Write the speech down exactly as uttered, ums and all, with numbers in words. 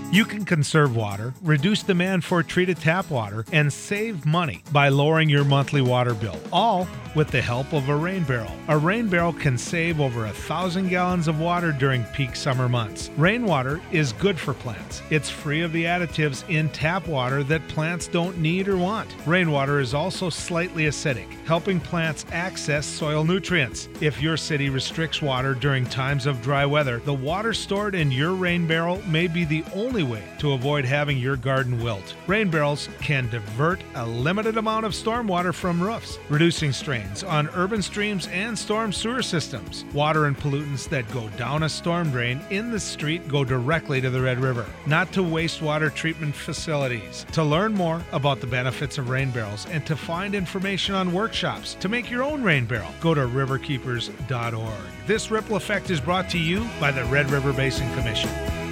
You can conserve water, reduce demand for treated tap water, and save money by lowering your monthly water bill, all with the help of a rain barrel. A rain barrel can save over a thousand gallons of water during peak summer months. Rainwater is good for plants. It's free of the additives in tap water that plants don't need or want. Rainwater is also slightly acidic, helping plants access soil nutrients. If your city restricts water during times of dry weather, the water stored in your rain barrel may be the only way to avoid having your garden wilt. Rain barrels can divert a limited amount of stormwater from roofs, reducing strains on urban streams and storm sewer systems. Water and pollutants that go down a storm drain in the street go directly to the Red River, not to wastewater treatment facilities. To learn more about the benefits of rain barrels and to find information on workshops to make your own rain barrel, go to riverkeepers dot org. This Ripple Effect is brought to you by the Red River Basin Commission.